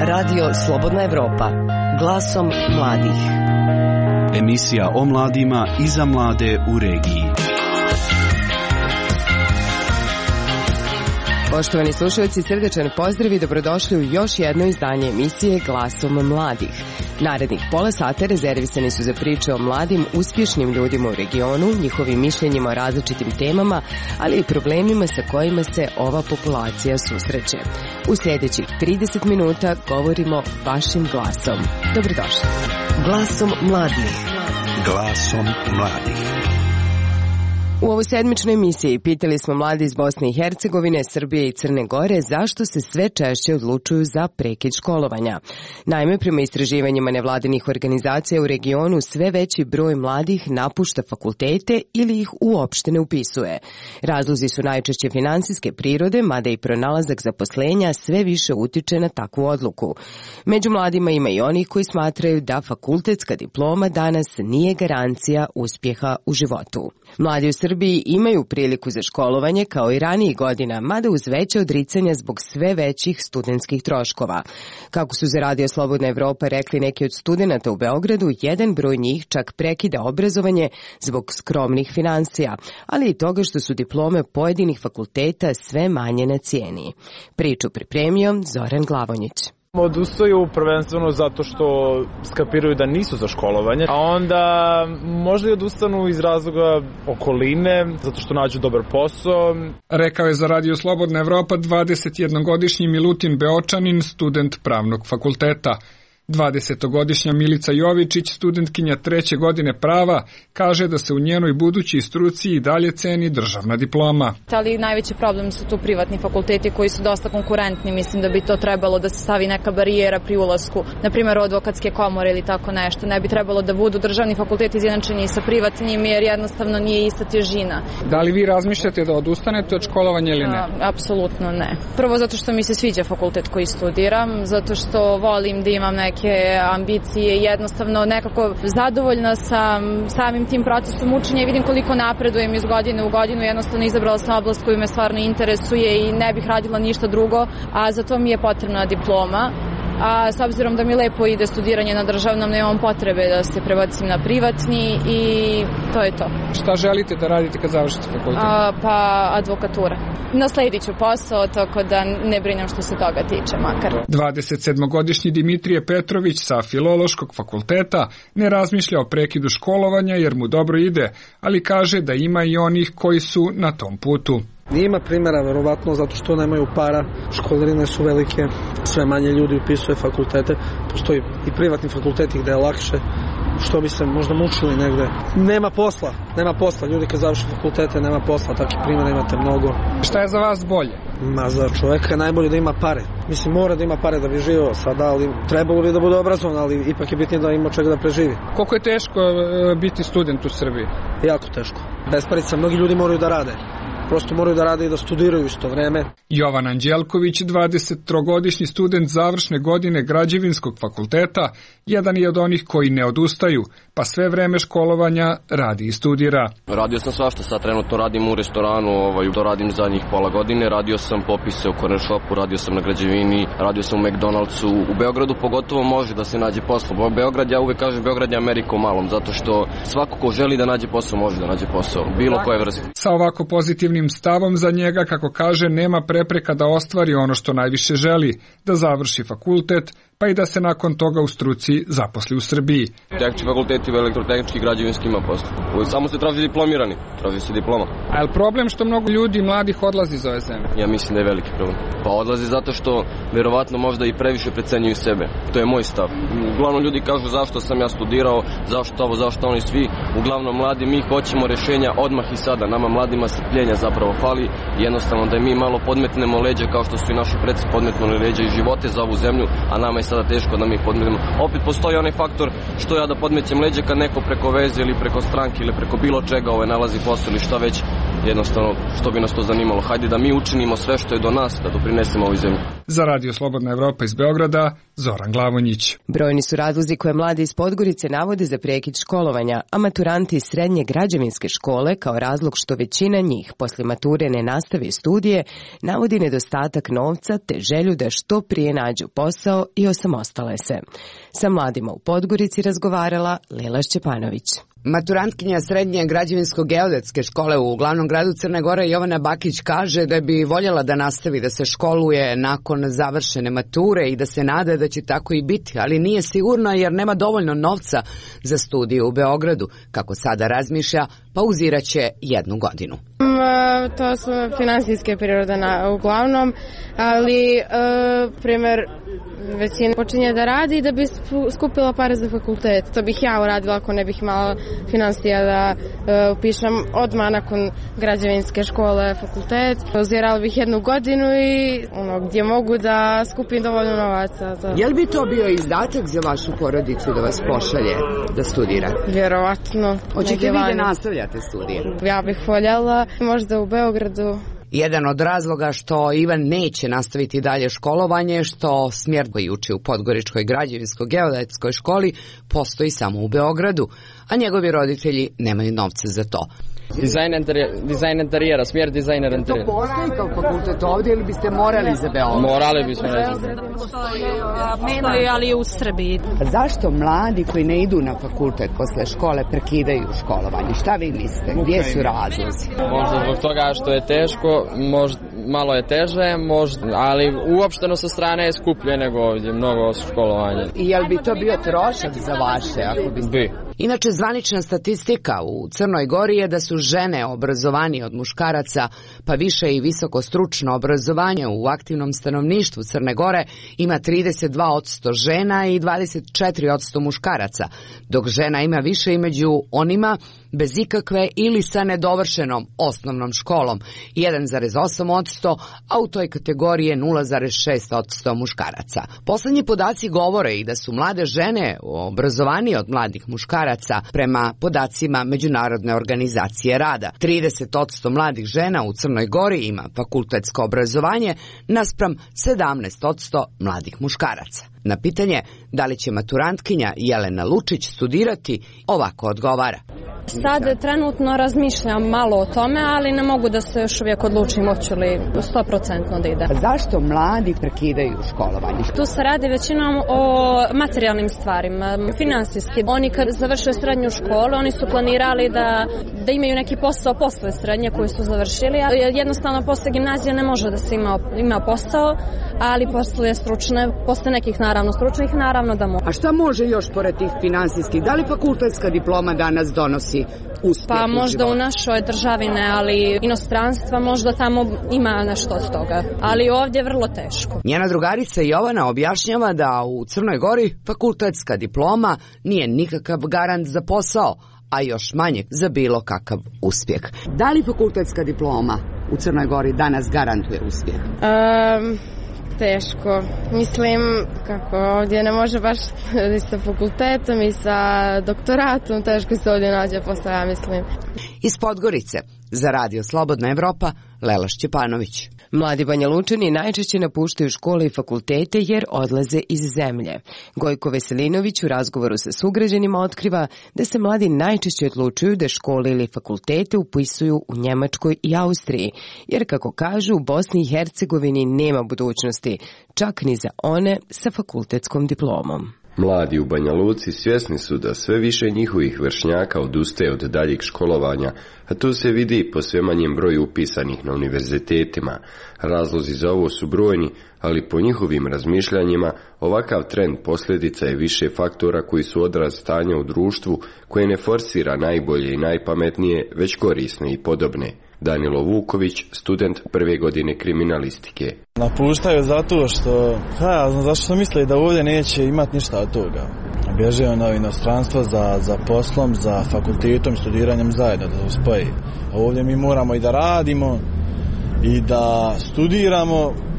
Radio Slobodna Evropa, glasom mladih. Emisija o mladima i za mlade u regiji. Poštovani slušalci, srdečan pozdrav i dobrodošli u još jedno izdanje emisije Glasom mladih. Narednih pola sata rezervisani su za priče o mladim, uspješnim ljudima u regionu, njihovim mišljenjima o različitim temama, ali i problemima sa kojima se ova populacija susreće. U sljedećih 30 minuta govorimo vašim glasom. Dobrodošli. Glasom mladih. Glasom mladih. U ovoj sedmičnoj emisiji pitali smo mladi iz Bosne i Hercegovine, Srbije i Crne Gore zašto se sve češće odlučuju za prekid školovanja. Naime, prema istraživanjima nevladinih organizacija u regionu sve veći broj mladih napušta fakultete ili ih uopšte ne upisuje. Razlozi su najčešće finansijske prirode, mada i pronalazak zaposlenja sve više utiče na takvu odluku. Među mladima ima i onih koji smatraju da fakultetska diploma danas nije garancija uspjeha u životu. Mladi u Srbiji imaju priliku za školovanje kao i ranijih godina, mada uz veće odricanja zbog sve većih studentskih troškova. Kako su za Radio Slobodna Evropa rekli neki od studenata u Beogradu, jedan broj njih čak prekida obrazovanje zbog skromnih finansija, ali i toga što su diplome pojedinih fakulteta sve manje na cijeni. Priču pripremio Zoran Glavonjić. Odustaju prvenstveno zato što skapiraju da nisu za školovanje, a onda možda i odustanu iz razloga okoline, zato što nađu dobar posao. Rekao je za Radio Slobodna Evropa 21-godišnji Milutin Beočanin, student pravnog fakulteta. 20-godišnja Milica Jovičić, studentkinja 3. godine prava, kaže da se u njenoj budućoj struci i dalje ceni državna diploma. Ali najveći problem su tu privatni fakulteti koji su dosta konkurentni. Mislim da bi to trebalo da se stavi neka barijera pri ulasku, na primjer advokatske komore ili tako nešto. Ne bi trebalo da budu državni fakulteti izjednačeni sa privatnim jer jednostavno nije ista težina. Da li vi razmišljate da odustanete od školovanja ili ne? Apsolutno ne. Prvo zato što mi se sviđa fakultet koji studiram, zato što volim da imam neke ambicije, jednostavno nekako zadovoljna sam samim tim procesom učenja i vidim koliko napredujem iz godine u godinu, jednostavno izabrala sam oblast koju me stvarno interesuje i ne bih radila ništa drugo, a za to mi je potrebna diploma. A s obzirom da mi lepo ide studiranje na državnom, nemam potrebe da se prebacim na privatni i to je to. Šta želite da radite kad završite fakultet? Pa advokatura. Nasledit ću posao, tako da ne brinem što se toga tiče makar. 27-godišnji Dimitrije Petrović sa Filološkog fakulteta ne razmišlja o prekidu školovanja jer mu dobro ide, ali kaže da ima i onih koji su na tom putu. Ima primjera, verovatno, zato što nemaju para, školarine su velike, sve manje ljudi upisuje fakultete, postoji i privatni fakulteti gde je lakše, što bi se možda mučili negde. Nema posla, ljudi kad završi fakultete nema posla, takih primjera imate mnogo. Šta je za vas bolje? Za čoveka je najbolje da ima pare. Mislim, mora da ima pare da bi živio sada, ali trebalo bi da bude obrazovan, ali ipak je bitnije da ima čega da preživi. Koliko je teško biti student u Srbiji? Jako teško. Bez parica, mnogi ljudi moraju da rade. Prosto moraju da rade i da studiraju isto vreme. Jovan Anđelković, 23-godišnji student završne godine Građevinskog fakulteta, jedan je od onih koji ne odustaju, pa sve vreme školovanja radi i studira. Radio sam svašta, sad trenutno radim u restoranu, to radim zadnjih pola godine, radio sam popise u corner shopu, radio sam na građevini, radio sam u McDonald'su. U Beogradu pogotovo može da se nađe posao. Beograd, ja uvek kažem, Beograd je Amerika u malom, zato što svako ko želi da nađe posao može da nađe posao, bilo koje vrste. Sa ovako pozitivnim stavom za njega, kako kaže, nema prepreka da ostvari ono što najviše želi, da završi fakultet, pa i da se nakon toga u struci zaposli u Srbiji. Tehnički fakulteti, elektrotehnički, građevinski ima posla. Samo se traži diplomirani, traži se diploma. A je li problem što mnogo ljudi mladih odlazi iz ove zemlje? Ja mislim da je veliki problem. Pa odlazi zato što verovatno možda i previše precenjuju sebe. To je moj stav. Uglavnom ljudi kažu zašto sam ja studirao, zašto ovo, zašto oni svi. Uglavnom mladi, mi hoćemo rešenja odmah i sada. Nama mladima strpljenja zapravo fali. Jednostavno da mi malo podmetnemo leđa kao što su i naši preci podmetnuli leđa i živote za ovu zemlju, a nama je sada teško da mi podmetnemo. Opet postoji onaj faktor što ja da podmećem leđa kad neko preko veze ili preko stranke ili preko bilo čega nalazi posao ili šta već. jednostavno što bi nas to zanimalo. Hajde da mi učinimo sve što je do nas, da doprinesemo ovoj zemlji. Za Radio Slobodna Evropa iz Beograda, Zoran Glavonjić. Brojni su razlozi koje mladi iz Podgorice navode za prekid školovanja, a maturanti iz srednje građevinske škole kao razlog što većina njih posle mature ne nastavi studije, navodi nedostatak novca te želju da što prije nađu posao i osamostale se. Sa mladima u Podgorici razgovarala Lela Šćepanović. Maturantkinja srednje građevinsko-geodetske škole u glavnom gradu Crne Gore Jovana Bakić kaže da bi voljela da nastavi da se školuje nakon završene mature i da se nada da će tako i biti, ali nije sigurna jer nema dovoljno novca za studije u Beogradu. Kako sada razmišlja, pauziraće 1 godinu. To su finansijske prirode uglavnom, ali primjer većina počinje da radi da bi skupila pare za fakultet. To bih ja uradila ako ne bih imala finansija da upišem odmah nakon građevinske škole fakultet. Pauzirala bih 1 godinu i gdje mogu da skupim dovoljno novaca. Je li bi to bio izdatak za vašu porodicu da vas pošalje da studira? Vjerovatno. Hoćete vi da nastavljate studije? Ja bih voljela možda u Beogradu. Jedan od razloga što Ivan neće nastaviti dalje školovanje, što smjer koji uči u Podgoričkoj građevinsko-geodetskoj školi postoji samo u Beogradu, a njegovi roditelji nemaju novca za to. Dizajn interijera, smjer dizajner interijera. To postoji kao fakultet ovdje ili biste morali za Beograd? Morali bismo, ne znam. Postoji, ali u Srbiji. Zašto mladi koji ne idu na fakultet posle škole prekidaju školovanje? Šta vi mislite? Gdje su razlozi? Možda zbog toga što je teško, možda malo je teže, ali uopšteno sa strane je skuplje nego ovdje, mnogo školovanje. I jel bi to bio trošak za vaše? Ako bi. Inače, zvanična statistika u Crnoj Gori je da su žene obrazovanije od muškaraca, pa više i visoko stručno obrazovanje u aktivnom stanovništvu Crne Gore ima 32% žena i 24% muškaraca, dok žena ima više i među onima bez ikakve ili sa nedovršenom osnovnom školom 1,8%, a u toj kategoriji je 0,6% muškaraca. Poslednji podaci govore i da su mlade žene obrazovanije od mladih muškaraca prema podacima Međunarodne organizacije rada. 30% mladih žena u Crnoj Gori ima fakultetsko obrazovanje naspram 17% mladih muškaraca. Na pitanje da li će maturantkinja Jelena Lučić studirati, ovako odgovara. Sad trenutno razmišljam malo o tome, ali ne mogu da se još uvijek odlučim hoću li 100% da ide. Zašto mladi prekidaju školovanje? Tu se radi većinom o materijalnim stvarima, finansijski. Oni kad završaju srednju školu, oni su planirali da imaju neki posao posle srednje koji su završili. Jednostavno posle gimnazije ne može da se ima posao, ali posle nekih naravno stručnih, naravno da može. A šta može još pored tih finansijskih? Da li fakultetska diploma danas donosi uspjeh? Pa možda u našoj državi ne, ali inostranstva možda tamo ima nešto od toga. Ali ovdje je vrlo teško. Njena drugarica Jovana objašnjava da u Crnoj Gori fakultetska diploma nije nikakav garant za posao, a još manje za bilo kakav uspjeh. Da li fakultetska diploma u Crnoj Gori danas garantuje uspjeh? Teško. Mislim, kako ovdje ne može baš i sa fakultetom i sa doktoratom, teško se ovdje nađe posao, ja mislim. Iz Podgorice, za Radio Slobodna Evropa, Lela Šćepanović. Mladi Banja Lučani najčešće napuštaju škole i fakultete jer odlaze iz zemlje. Gojko Veselinović u razgovoru sa sugrađanima otkriva da se mladi najčešće odlučuju da škole ili fakultete upisuju u Njemačkoj i Austriji, jer kako kažu u Bosni i Hercegovini nema budućnosti, čak ni za one sa fakultetskom diplomom. Mladi u Banja Luci svjesni su da sve više njihovih vršnjaka odustaje od daljeg školovanja, a to se vidi po sve manjem broju upisanih na univerzitetima. Razlozi za ovo su brojni, ali po njihovim razmišljanjima ovakav trend posljedica je više faktora koji su odraz stanja u društvu koje ne forsira najbolje i najpametnije, već korisne i podobne. Danilo Vuković, student 1. godine kriminalistike. Napuštaju zato što, zašto misle da ovdje neće imati ništa od toga. Bježe na inostranstvo za poslom, za fakultetom, studiranjem zajedno, da se spoji. A ovdje mi moramo i da radimo i da studiramo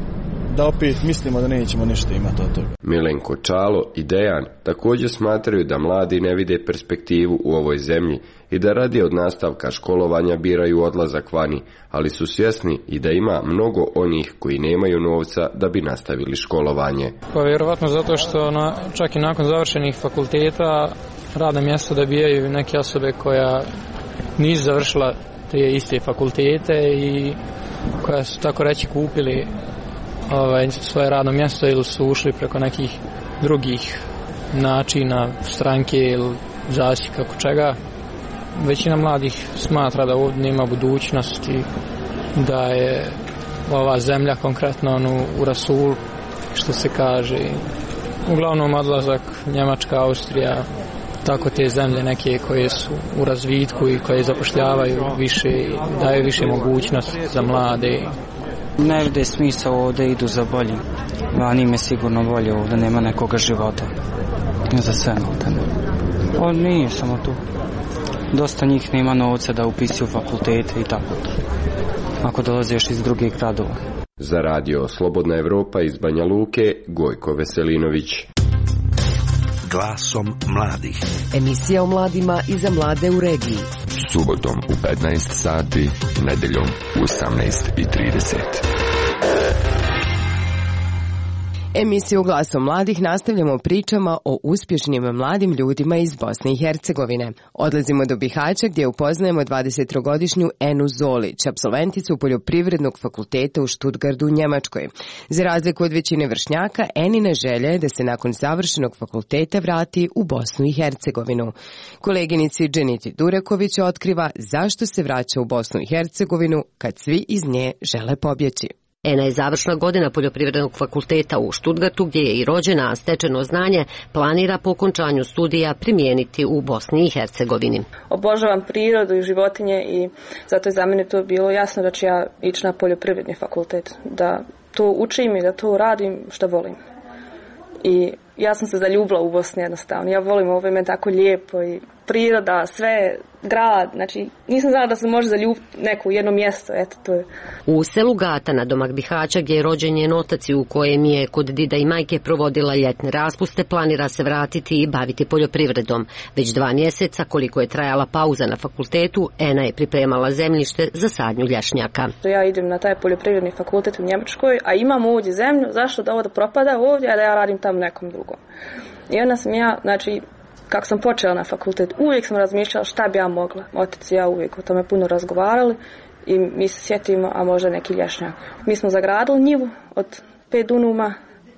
da opet mislimo da nećemo ništa imati od toga. Milenko Čalo i Dejan također smatraju da mladi ne vide perspektivu u ovoj zemlji i da radi od nastavka školovanja biraju odlazak vani, ali su svjesni i da ima mnogo onih koji nemaju novca da bi nastavili školovanje. Pa vjerovatno zato što čak i nakon završenih fakulteta radna mjesta dobijaju neke osobe koja nisu završila te iste fakultete i koja su tako reći kupili svoje radno mjesto ili su ušli preko nekih drugih načina stranke ili zasi kako čega. Većina mladih smatra da ovdje nema budućnosti, da je ova zemlja konkretno u rasulu, što se kaže. Uglavnom odlazak Njemačka, Austrija, tako te zemlje neke koje su u razvitku i koje zapošljavaju više i daju više mogućnost za mlade. Ne vide smisao ovdje, idu za boljim. Vani im je sigurno bolje, ovdje nema nekoga života. Za sve maltene. On nije samo tu. Dosta njih nema novca da upisuju fakultete i tako to. Ako dolaze još iz drugih gradova. Za radio Slobodna Evropa iz Banja Luke, Gojko Veselinović. Glasom mladih. Emisija o mladima i za mlade u regiji. Subotom u 15 sati, nedeljom u 18:30. Emisiju Glasom mladih nastavljamo pričama o uspješnim mladim ljudima iz Bosne i Hercegovine. Odlazimo do Bihaća gdje upoznajemo 23-godišnju Enu Zolić, apsolventicu Poljoprivrednog fakulteta u Stuttgartu u Njemačkoj. Za razliku od većine vršnjaka, Enina želja je da se nakon završenog fakulteta vrati u Bosnu i Hercegovinu. Koleginici Dženiti Dureković otkriva zašto se vraća u Bosnu i Hercegovinu kad svi iz nje žele pobjeći. Ena je završna godina Poljoprivrednog fakulteta u Stuttgartu gdje je i rođena, a stečeno znanje planira po okončanju studija primijeniti u Bosni i Hercegovini. Obožavam prirodu i životinje i zato je za mene to bilo jasno da ću ja ići na Poljoprivredni fakultet, da to učim i da to radim što volim. I ja sam se zaljubila u Bosni jednostavno. Ja volim ovo, je tako lijepo i priroda, sve, grad, znači nisam znala da se može zaljubiti neko u jedno mjesto, eto to je. U selu Gata na domak Bihaća gdje je rođen njen otac i u kojem je kod dida i majke provodila ljetne raspuste, planira se vratiti i baviti poljoprivredom. Već 2 mjeseca koliko je trajala pauza na fakultetu, Ena je pripremala zemljište za sadnju lješnjaka. Ja idem na taj poljoprivredni fakultet u Njemačkoj, a imam ovdje zemlju, zašto da ovo da propada ovdje, a da ja radim tamo nekom drugom. I onda sam ja, znači, kako sam počela na fakultet, uvijek sam razmišljala šta bi ja mogla. Otac i ja uvijek o tome puno razgovarali i mi se sjetimo, a možda neki lješnjak. Mi smo zagradili njivu od 5 dunuma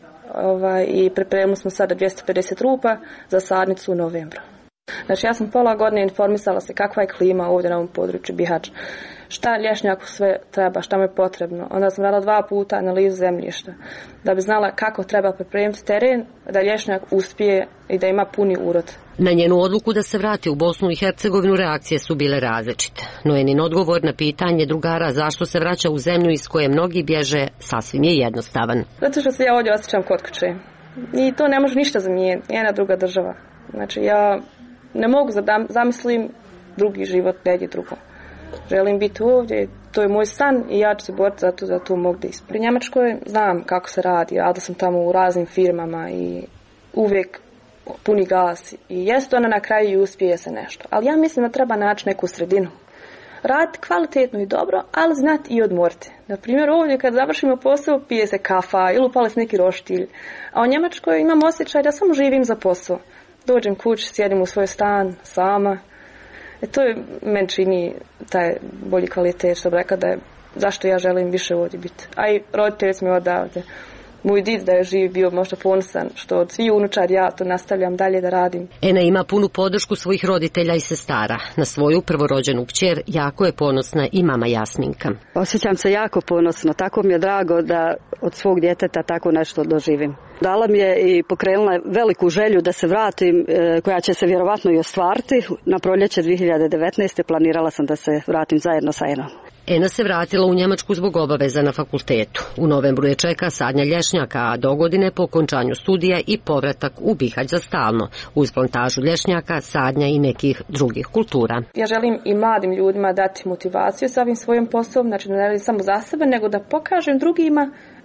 i pripremili smo sada 250 rupa za sadnicu u novembru. Znači ja sam pola godine informisala se kakva je klima ovdje na ovom području Bihaća. Šta lješnjaku sve treba, šta mi je potrebno. Onda sam radila 2 puta analizu zemljišta da bi znala kako treba pripremiti teren da lješnjak uspije i da ima puni urod. Na njenu odluku da se vrati u Bosnu i Hercegovinu reakcije su bile različite. No njen odgovor na pitanje drugara zašto se vraća u zemlju iz koje mnogi bježe sasvim je jednostavan. Zato što se ja ovdje osjećam kod kuće. I to ne može ništa zamijeniti, jedna druga država. Znači ja ne mogu zamislim drugi život negdje drugo. Želim biti ovdje, to je moj san i ja ću se boriti zato da to mogu da ispunim. Pri Njemačkoj znam kako se radi, radila sam tamo u raznim firmama i uvijek puni gas i jest ona na kraju i uspije se nešto. Ali ja mislim da treba naći neku sredinu. Raditi kvalitetno i dobro, ali znati i odmoriti. Na primjer ovdje kad završimo posao pije se kafa ili upali se neki roštilj. A u Njemačkoj imam osjećaj da samo živim za posao. Dođem kući, sjedim u svoj stan sama. To je meni čini taj bolji kvalitet, što bi rekao da je zašto ja želim više ovdje biti. A i roditelji su mi odavde. Moj did da je živ bio možda ponosan što od svih unučar ja to nastavljam dalje da radim. Ena ima punu podršku svojih roditelja i sestara. Na svoju prvorođenu kćer jako je ponosna i mama Jasminka. Osjećam se jako ponosno. Tako mi je drago da od svog djeteta tako nešto doživim. Dala mi je i pokrenula veliku želju da se vratim, koja će se vjerovatno i ostvariti. Na proljeće 2019. planirala sam da se vratim zajedno sa Enom. Ena se vratila u Njemačku zbog obaveza na fakultetu. U novembru je čeka sadnja lješnjaka, a dogodine po okončanju studija i povratak u Bihać za stalno, uz plantažu lješnjaka, sadnja i nekih drugih kultura. Ja želim i mladim ljudima dati motivaciju sa ovim svojim poslom, znači ne radim samo za sebe, nego da pokažem drugima da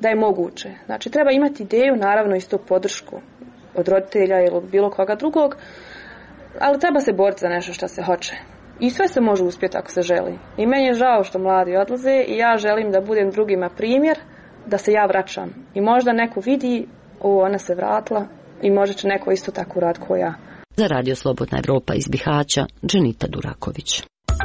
da je moguće. Znači, treba imati ideju, naravno isto podršku od roditelja ili bilo koga drugog, ali treba se boriti za nešto što se hoće. I sve se može uspjeti ako se želi. I meni je žao što mladi odlaze i ja želim da budem drugima primjer, da se ja vraćam. I možda neko vidi, ona se vratila i možda će neko isto tako uraditi kao ja. Za Radio Slobodna Evropa iz Bihaća, Dženita Duraković.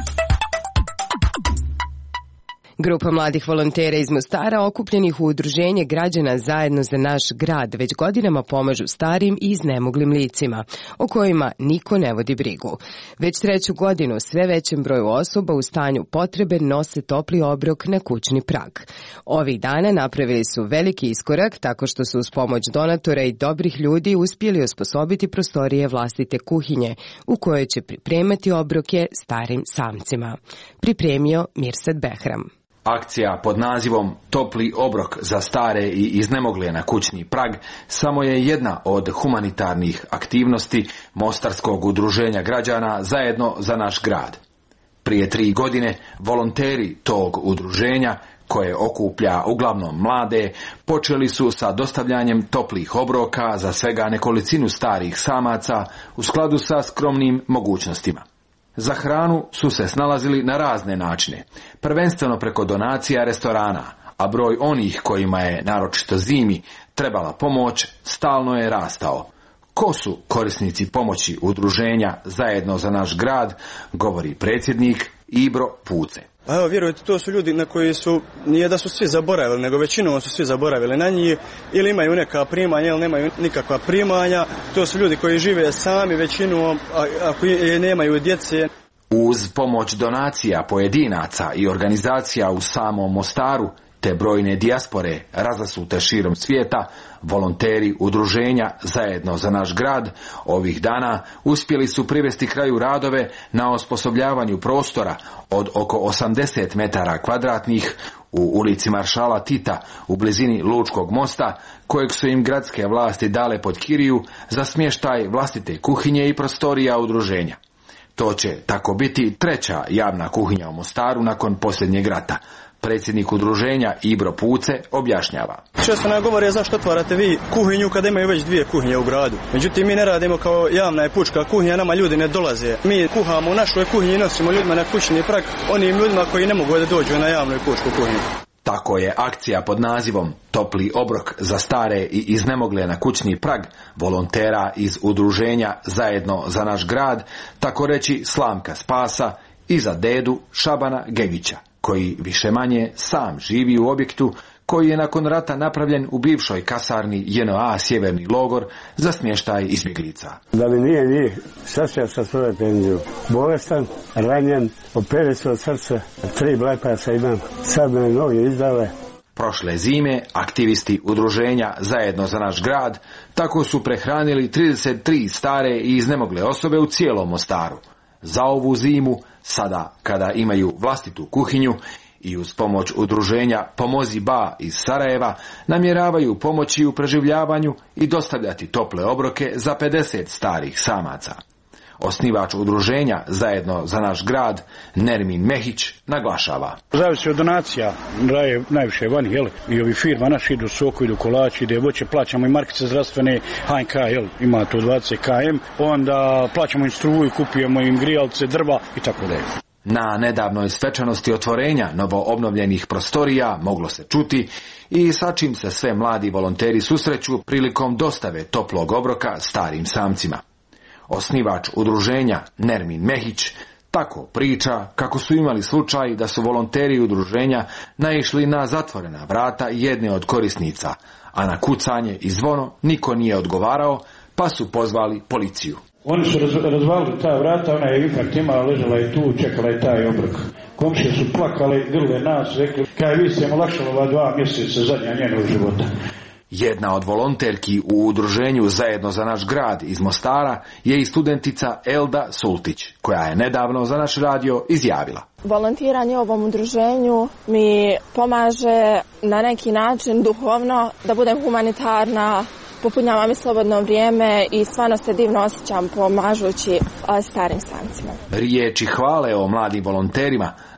Grupa mladih volontera iz Mostara okupljenih u udruženje građana Zajedno za naš grad već godinama pomažu starim i iznemoglim licima, o kojima niko ne vodi brigu. Već 3. godinu sve većem broju osoba u stanju potrebe nose topli obrok na kućni prag. Ovih dana napravili su veliki iskorak tako što su uz pomoć donatora i dobrih ljudi uspjeli osposobiti prostorije vlastite kuhinje u kojoj će pripremati obroke starim samcima. Pripremio Mirsad Behram. Akcija pod nazivom Topli obrok za stare i iznemogle na kućni prag samo je jedna od humanitarnih aktivnosti Mostarskog udruženja građana Zajedno za naš grad. Prije 3 godine volonteri tog udruženja, koje okuplja uglavnom mlade, počeli su sa dostavljanjem toplih obroka za svega nekolicinu starih samaca u skladu sa skromnim mogućnostima. Za hranu su se snalazili na razne načine, prvenstveno preko donacija restorana, a broj onih kojima je, naročito zimi, trebala pomoć, stalno je rastao. Ko su korisnici pomoći udruženja Zajedno za naš grad, govori predsjednik Ibro Puce. Pa evo, vjerujte, to su ljudi na koji su, nije da su svi zaboravili, nego većinom su svi zaboravili na njih, ili imaju neka primanja, ili nemaju nikakva primanja. To su ljudi koji žive sami većinom, ako nemaju djece. Uz pomoć donacija pojedinaca i organizacija u samom Mostaru, te brojne dijaspore razasute širom svijeta, volonteri udruženja Zajedno za naš grad ovih dana uspjeli su privesti kraju radove na osposobljavanju prostora od oko 80 metara kvadratnih u ulici Maršala Tita u blizini Lučkog mosta, kojeg su im gradske vlasti dale pod kiriju za smještaj vlastite kuhinje i prostorija udruženja. To će tako biti 3. javna kuhinja u Mostaru nakon posljednjeg rata. Predsjednik udruženja Ibro Puce objašnjava. Često nam govore zašto otvarate vi kuhinju kada imaju već 2 kuhinje u gradu. Međutim, mi ne radimo kao javna i pučka kuhinja, nama ljudi ne dolaze. Mi kuhamo u našoj kuhinji i nosimo ljudima na kućni prag, onim ljudima koji ne mogu da dođu na javnu i pučku kuhinju. Tako je akcija pod nazivom Topli obrok za stare i iznemogle na kućni prag volontera iz udruženja Zajedno za naš grad, tako reći slamka spasa i za dedu Šabana Gegića, koji više manje sam živi u objektu koji je nakon rata napravljen u bivšoj kasarni JNA Sjeverni logor za smještaj izbjeglica. Da mi nije njih, sad ću ja sa svoje penziju. Bolestan, ranjen, opere se od srca, 3 bypassa imam, sad me noge izdale. Prošle zime aktivisti udruženja Zajedno za naš grad tako su prehranili 33 stare i iznemogle osobe u cijelom Mostaru. Za ovu zimu, sada kada imaju vlastitu kuhinju i uz pomoć udruženja Pomozi Ba iz Sarajeva, namjeravaju pomoći u preživljavanju i dostavljati tople obroke za 50 starih samaca. Osnivač udruženja Zajedno za naš grad, Nermin Mehić, naglašava. Zavisi od donacija, daje najviše vani, jel? I ovi firma naši idu soku, idu kolači, ide voće, plaćamo i markice zdravstvene, HNK, jel? Ima to 20 km, onda plaćamo im struju, kupujemo im grijalce, drva i tako dalje. Na nedavnoj svečanosti otvorenja novo obnovljenih prostorija moglo se čuti i sa čim se sve mladi volonteri susreću prilikom dostave toplog obroka starim samcima. Osnivač udruženja Nermin Mehić tako priča kako su imali slučaj da su volonteri udruženja naišli na zatvorena vrata jedne od korisnica, a na kucanje i zvono niko nije odgovarao, pa su pozvali policiju. Oni su razvalili ta vrata, ona je infarkt imala, ležala je tu, čekala je taj obrok. Komšije su plakali, grle nas, rekli, kaj vi ste im olakšali ova 2 mjeseca zadnja njenog života. Jedna od volonterki u udruženju Zajedno za naš grad iz Mostara je i studentica Elda Sultić, koja je nedavno za naš radio izjavila. Volontiranje u ovom udruženju mi pomaže na neki način duhovno da budem humanitarna, popunjava mi slobodno vrijeme i stvarno se divno osjećam pomažući starim samcima. Riječi hvale o mladim volonterima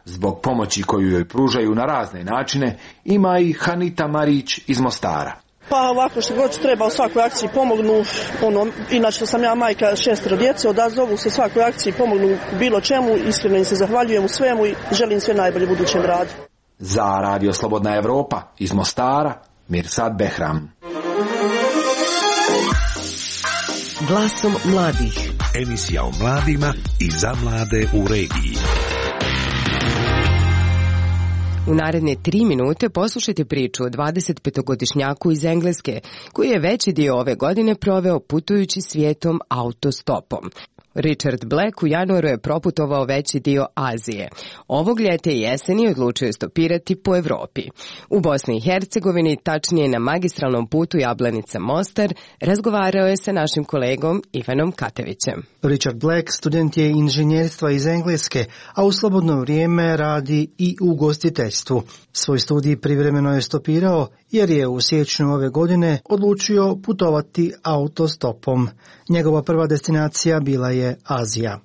zbog pomoći koju joj pružaju na razne načine, ima i Hanita Marić iz Mostara. Pa ovako što god treba u svakoj akciji pomognu, inače sam ja majka 6 djece, odazovu se svakoj akciji, pomognu u bilo čemu, iskreno im se zahvaljujem u svemu i želim sve najbolje budućem radu. Za Radio Slobodna Evropa iz Mostara, Mirsad Behram. Glasom mladih. Emisija o mladima i za mlade u regiji. U naredne 3 minute poslušajte priču o 25-godišnjaku iz Engleske, koji je veći dio ove godine proveo putujući svijetom autostopom. Richard Black u januaru je proputovao veći dio Azije. Ovog ljeta i jeseni odlučio je stopirati po Evropi. U Bosni i Hercegovini, tačnije na magistralnom putu Jablanica-Mostar, razgovarao je sa našim kolegom Ivanom Katevićem. Richard Black student je inženjerstva iz Engleske, a u slobodno vrijeme radi i u ugostiteljstvu. Svoj studij privremeno je stopirao jer je u siječnju ove godine odlučio putovati autostopom. Njegova prva destinacija bila je Azija.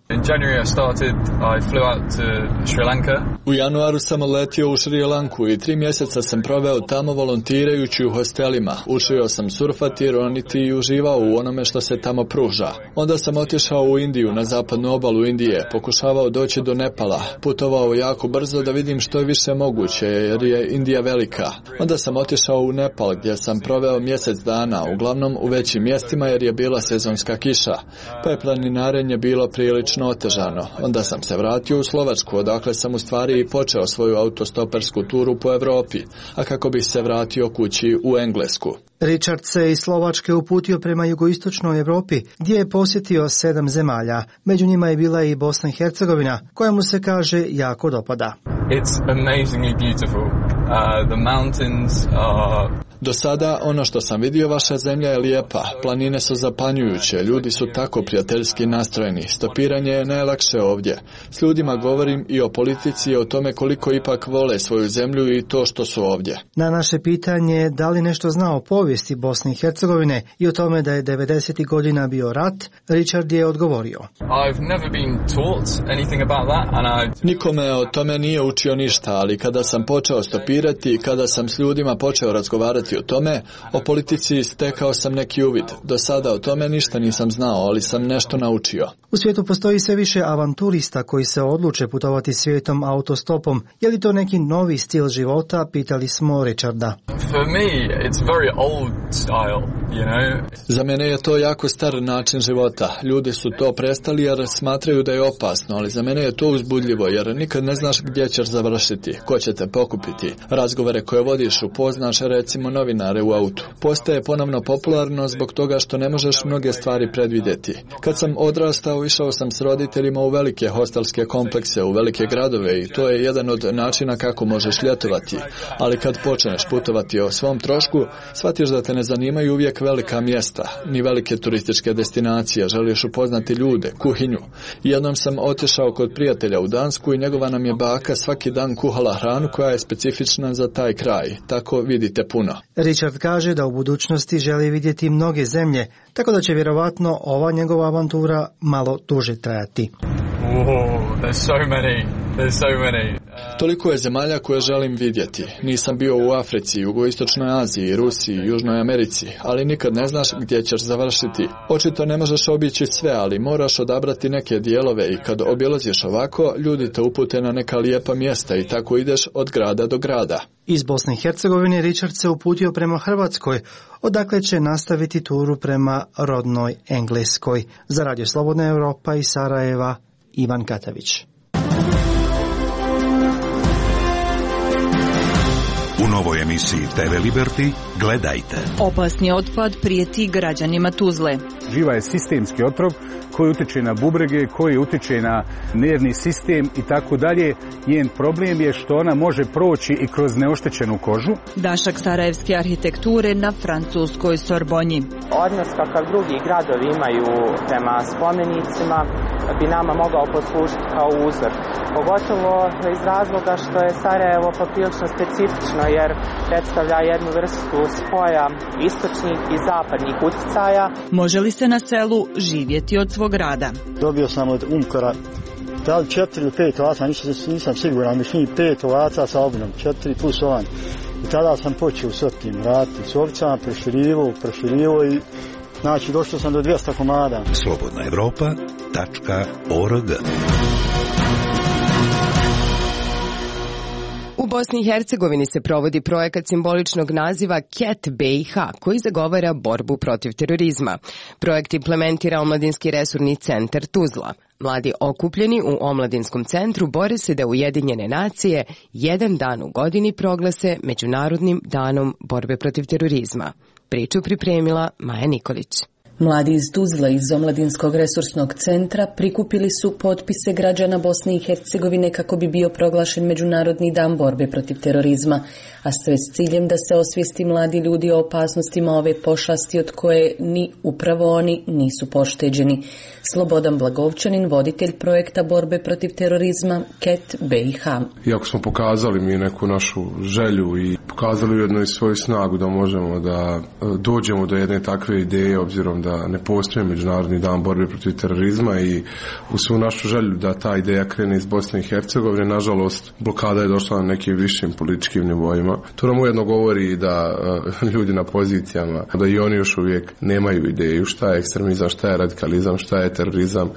U januaru sam letio u Šri Lanku i 3 mjeseca sam proveo tamo volontirajući u hostelima. Učio sam surfati, roniti i uživao u onome što se tamo pruža. Onda sam otišao u Indiju, na zapadnu obalu Indije, pokušavao doći do Nepala, putovao jako brzo da vidim što je više moguće jer je Indija velika. Onda sam otišao u Nepal gdje sam proveo mjesec dana, uglavnom u većim mjestima jer je bila sezonska kiša, pa je planinarenje bilo prilično otežano. Onda sam se vratio u Slovačku, odakle sam u stvari i počeo svoju autostopersku turu po Evropi, a kako bih se vratio kući u Englesku. Richard se iz Slovačke uputio prema jugoistočnoj Evropi, gdje je posjetio 7 zemalja. Među njima je bila i Bosna i Hercegovina, koja mu se kaže jako dopada. It's amazingly beautiful. The mountains are... Do sada ono što sam vidio, vaša zemlja je lijepa, planine su zapanjujuće, ljudi su tako prijateljski nastrojeni, stopiranje je najlakše ovdje. S ljudima govorim i o politici i o tome koliko ipak vole svoju zemlju i to što su ovdje. Na naše pitanje da li nešto zna o povijesti Bosne i Hercegovine i o tome da je 90. godina bio rat, Richard je odgovorio. Niko me o tome nije učio ništa, ali kada sam počeo stopirati i kada sam s ljudima počeo razgovarati o tome, o politici stekao sam neki uvid. Do sada o tome ništa nisam znao, ali sam nešto naučio. U svijetu postoji sve više avanturista koji se odluče putovati svijetom autostopom. Je li to neki novi stil života? Pitali smo Richarda. Za mene je to jako star način života. Ljudi su to prestali jer smatraju da je opasno, ali za mene je to uzbudljivo jer nikad ne znaš gdje ćeš završiti, ko će te pokupiti. Razgovore koje vodiš upoznaš recimo novinare u autu. Postaje ponovno popularno zbog toga što ne možeš mnoge stvari predvidjeti. Kad sam odrastao, išao sam s roditeljima u velike hostelske komplekse, u velike gradove i to je jedan od načina kako možeš ljetovati. Ali kad počneš putovati o svom trošku, shvatiš da te ne zanimaju uvijek velika mjesta, ni velike turističke destinacije, želiš upoznati ljude, kuhinju. Jednom sam otišao kod prijatelja u Dansku i njegova nam je baka svaki dan kuhala hranu koja je specifična za taj kraj. Tako vidite puno. Richard kaže da u budućnosti želi vidjeti mnoge zemlje, tako da će vjerovatno ova njegova avantura malo duže trajati. Toliko je zemalja koje želim vidjeti. Nisam bio u Africi, Jugoistočnoj Aziji, Rusiji, Južnoj Americi, ali nikad ne znaš gdje ćeš završiti. Očito ne možeš obići sve, ali moraš odabrati neke dijelove i kad obilaziš ovako, ljudi te upute na neka lijepa mjesta i tako ideš od grada do grada. Iz Bosne i Hercegovine Richard se uputio prema Hrvatskoj, odakle će nastaviti turu prema rodnoj Engleskoj. Za Radio Slobodna Evropa iz Sarajeva, Ivan Katavić. U novoj emisiji TV Liberty gledajte. Opasni otpad prijeti građanima Tuzle. Živa je sistemski otrov koji utječe na bubrege, koji utječe na nervni sistem i tako dalje. Njen problem je što ona može proći i kroz neoštećenu kožu. Dašak sarajevske arhitekture na francuskoj Sorbonji. Odnos kakav drugi gradovi imaju prema spomenicima bi nama mogao poslužiti kao uzor. Pogotovo iz razloga što je Sarajevo poprilično specifično jer predstavlja jednu vrstu spoja istočnih i zapadnih utjecaja. Može li se na selu živjeti od svog rada? Dobio sam od Umkora Da li 4 ili 5 ovaca, nisam siguran, mislim 5 ovaca sa obinom, 4 plus ovan. I tada sam počeo s tim raditi s ovcama, proširivo i znači došao sam do 200 komada. Slobodnaevropa.org. U Bosni i Hercegovini se provodi projekat simboličnog naziva CAT BiH, koji zagovara borbu protiv terorizma. Projekt implementira Omladinski resurni centar Tuzla. Mladi okupljeni u Omladinskom centru bore se da Ujedinjene nacije jedan dan u godini proglase Međunarodnim danom borbe protiv terorizma. Priču pripremila Maja Nikolić. Mladi iz Tuzla iz Omladinskog resursnog centra prikupili su potpise građana Bosne i Hercegovine kako bi bio proglašen Međunarodni dan borbe protiv terorizma, a sve s ciljem da se osvijesti mladi ljudi o opasnostima ove pošasti od koje ni upravo oni nisu pošteđeni. Slobodan Blagovčanin, voditelj projekta borbe protiv terorizma CAT BiH. Iako smo pokazali mi neku našu želju i pokazali ujedno i svoju snagu da možemo da dođemo do jedne takve ideje, obzirom da ne postoji Međunarodni dan borbe protiv terorizma, i u svu našu želju da ta ideja krene iz Bosne i Hercegovine, nažalost blokada je došla na nekim višim političkim nivoima. To nam ujedno govori da ljudi na pozicijama, da i oni još uvijek nemaju ideju šta je ekstremizam, šta je radikalizam, šta je terorizam,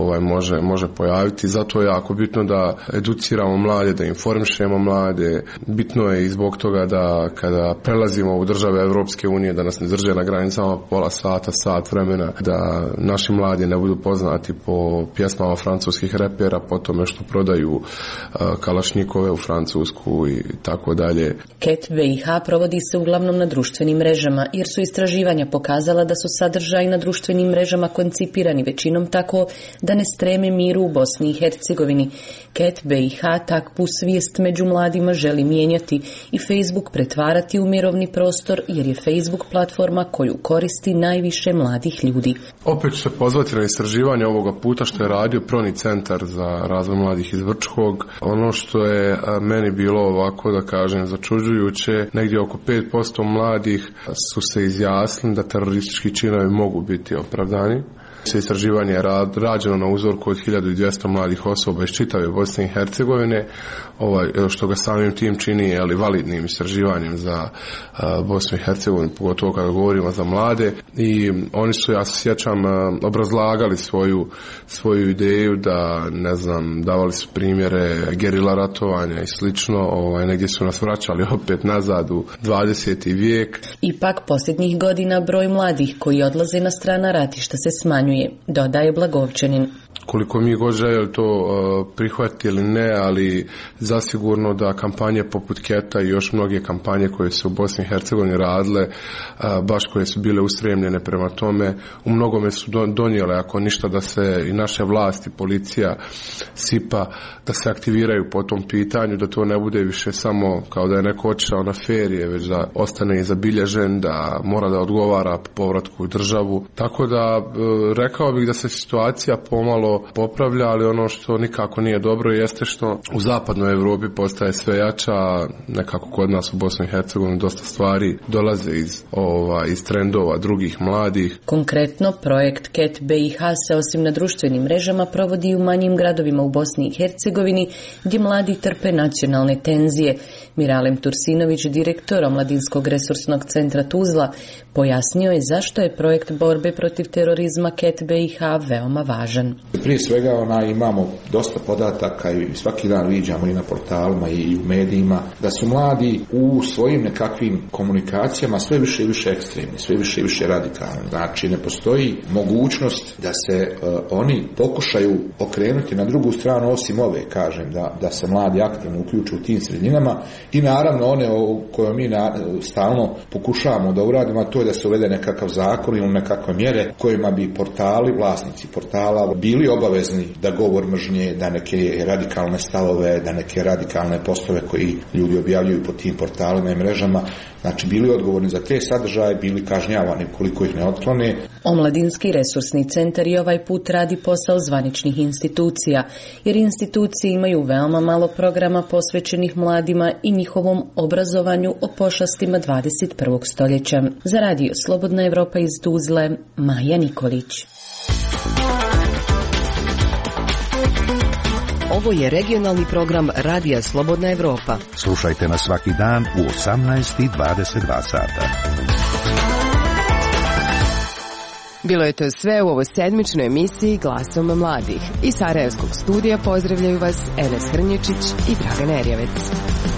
može pojaviti. Zato je jako bitno da educiramo mlade, da informišemo mlade. Bitno je i zbog toga da kada prelazimo u države Evropske unije, da nas ne drže na granicama pola sata, sat vremena, da naši mladi ne budu poznati po pjesmama francuskih repera, po tome što prodaju kalašnjikove u Francusku i tako dalje. CAT BiH provodi se uglavnom na društvenim mrežama, jer su istraživanja pokazala da su sadržaji na društvenim mrežama koncipirani većinom tako da ne streme miru u Bosni i Hercegovini. CAT BiH takvu svijest među mladima želi mijenjati i Facebook pretvarati u mirovni prostor, jer je Facebook platforma koju koristi najviše mladih ljudi. Opet ću se pozvati na istraživanje ovoga puta što je radio Proni centar za razvoj mladih iz Vrčkog. Ono što je meni bilo ovako, da kažem, začuđujuće, negdje oko 5% mladih su se izjasnili da teroristički činovi mogu biti opravdani. Istraživanje je rađeno na uzorku od 1200 mladih osoba iz čitave Bosne i Hercegovine, što ga samim tim čini validnim istraživanjem za Bosnu i Hercegovinu, pogotovo kada govorimo za mlade. I oni su, ja se sjećam, obrazlagali svoju ideju da, ne znam, davali su primjere gerila ratovanja i slično, negdje su nas vraćali opet nazad u 20. vijek. Ipak posljednjih godina broj mladih koji odlaze na strana ratišta se smanjuje, dodaje Blagovčanin. Koliko mi god željeli to prihvatiti ili ne, ali zasigurno da kampanje poput CAT-a i još mnoge kampanje koje su u Bosni i Hercegovini radile, baš koje su bile ustremljene prema tome, u mnogome su donijele, ako ništa, da se i naše vlasti, policija, SIPA, da se aktiviraju po tom pitanju, da to ne bude više samo kao da je neko otišao na ferije, već da ostane i zabilježen, da mora da odgovara po povratku u državu. Tako da rekao bih da se situacija pomalo popravlja, ali ono što nikako nije dobro jeste što u zapadnoj Europi postaje sve jača, nekako kod nas u Bosni i Hercegovini dosta stvari dolaze iz trendova drugih mladih. Konkretno, projekt CAT BiH se osim na društvenim mrežama provodi i u manjim gradovima u Bosni i Hercegovini, gdje mladi trpe nacionalne tenzije. Miralem Tursinović, direktor Omladinskog resursnog centra Tuzla, pojasnio je zašto je projekt borbe protiv terorizma CAT BiH veoma važan. Prije svega imamo dosta podataka i svaki dan viđamo i na portalima i u medijima da su mladi u svojim nekakvim komunikacijama sve više i više ekstremni, sve više i više radikalni. Znači ne postoji mogućnost da se oni pokušaju okrenuti na drugu stranu osim ove, kažem, da se mladi aktivno uključuju u tim sredinama i naravno one koje mi stalno pokušavamo da uradimo, a to je da se uvede nekakav zakon ili nekakve mjere kojima bi portali, vlasnici portala bili obavezni da govor mržnje, da neke radikalne stavove, da neke radikalne postove koji ljudi objavljuju po tim portalima i mrežama, znači bili odgovorni za te sadržaje, bili kažnjavani koliko ih ne otklone. Omladinski resursni centar i ovaj put radi posao zvaničnih institucija, jer institucije imaju veoma malo programa posvećenih mladima i njihovom obrazovanju o pošastima 21. stoljeća. Za radio Slobodna Evropa iz Tuzle, Maja Nikolić. Ovo je regionalni program Radija Slobodna Evropa. Slušajte nas svaki dan u 18:22 sata. Bilo je to sve u ovoj sedmičnoj emisiji Glasom mladih. Iz Sarajevskog studija pozdravljaju vas Enes Hrnječić i Dragan Erjavec.